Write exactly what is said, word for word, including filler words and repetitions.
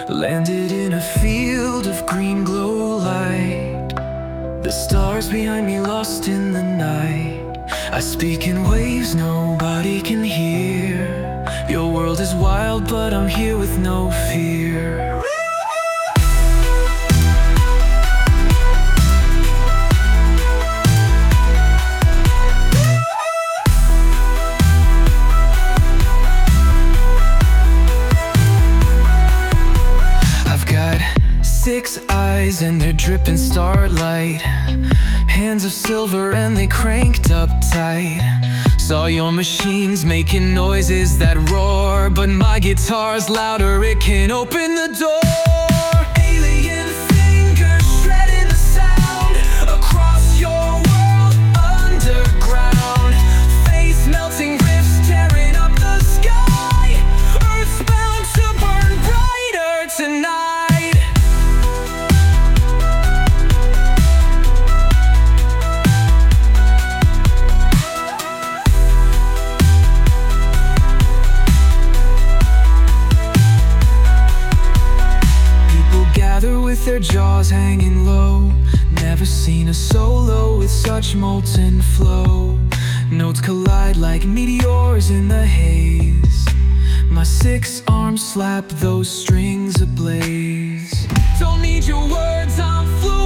Landed in a field of green glow light. The stars behind me lost in the night. I speak in waves nobody can hear. Your world is wild, but I'm here with no fear. Six eyes and they're dripping starlight. Hands of silver and they cranked up tight. Saw your machines making noises that roar, but my guitar's louder, it can open the door. Alien fingers shredding the sound across your world underground. Faith melting rifts tearing up the sky. Earthbound to burn brighter tonight. With their jaws hanging low. Never seen a solo with such molten flow. Notes collide like meteors in the haze. My six arms slap those strings ablaze. Don't need your words, I'm fluent.